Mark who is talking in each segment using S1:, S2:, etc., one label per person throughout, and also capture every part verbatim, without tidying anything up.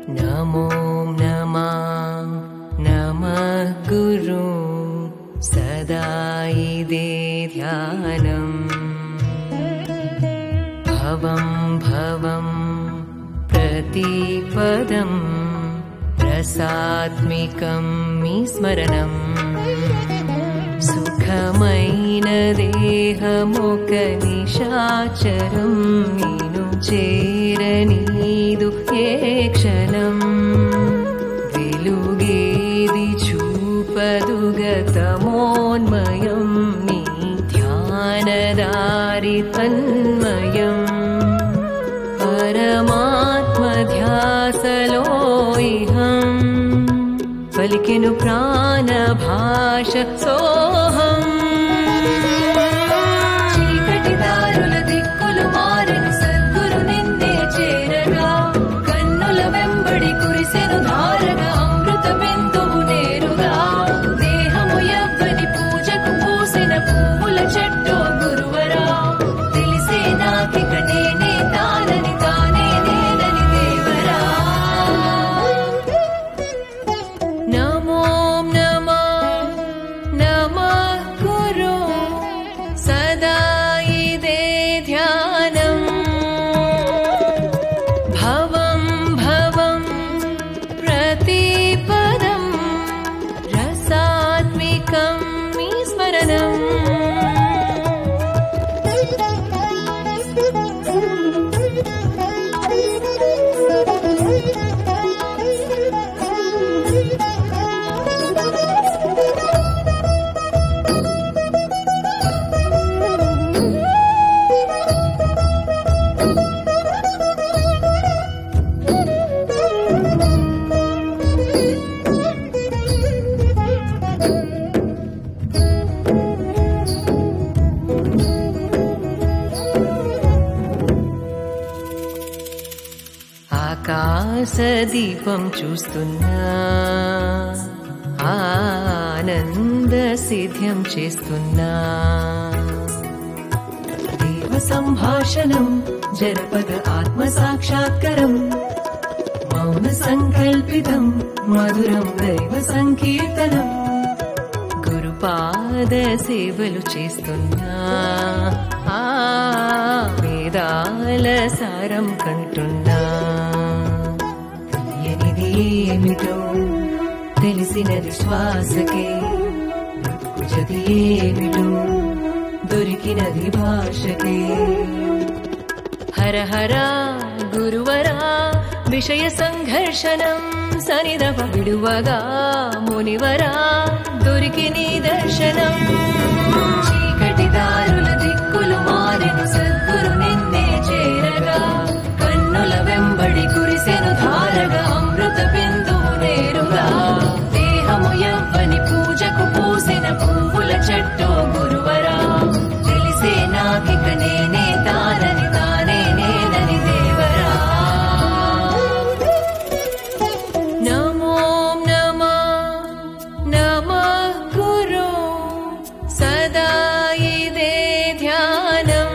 S1: नमो नमः नमः गुरु सदा इदे ध्यानम् भवं भवं प्रतिपदम् रसात्मिकं स्मरणम् सुखमैन देहमुखनिशाचरं नीनु చేరనీదు ఏ క్షణం వెలుగేది చూపదుగతమోన్మయం నీ ధ్యానదారి తన్మయం పరమాత్మధ్యాసలో ఇహం పలికెను ప్రాణభాష సోహం చీకటి దారుల దిక్కులు మారెను సద్గురు నిన్నే చేరగా కన్నుల వెంబడి కురిసెను ధారగా అమృత బిందువు నేరుగా దేహము యవ్వని పూజకు పూసిన పువ్వుల చెట్టో గురువరా తెలిసే నాకిక నేనే తానని తానే నేనని దేవరా నమో నమః నమః గురు సదా ఇదే ధ్యానం భవం భవం ప్రతిపదం రసాత్మికం మీ స్మరణం ఆకాశదీపం చూస్తున్నా ఆనంద సిద్ధ్యం చేస్తున్నా దేవ సంభాషణం జనపద ఆత్మ సాక్షాత్కరం మౌన సంకల్పితం మధురం దైవ సంకీర్తనం గురుపాద సేవలు చేస్తున్నా ఆ వేదాల సారం కంటున్నా తెలియనిది ఏమిటో తెలిసినది శ్వాసకే బ్రతుకు చది ఏమిటో దొరికినది భాషకే హర హర గురువరా విషయ సంఘర్షణం సనిదవ విడువగా మునివరా దొరికి నీ దర్శనం చీకటి దారుల దిక్కులు మారెను సద్గురు నిన్నే చేరగా కన్నుల వెంబడి కురిసెను ధారగా అమృత బిందువు నేరుగా దేహము యవ్వని పూజకు పూసిన పువ్వుల చెట్టో గురువరా తెలిసే నాకిక నేనే తానని తానే నేనని దేవరా నమో నమః నమః గురు సదా ఇదే ధ్యానం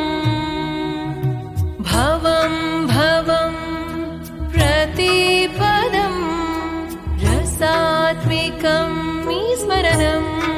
S1: భవం భవం ప్రతిపదం రసాత్మికం మీ స్మరణం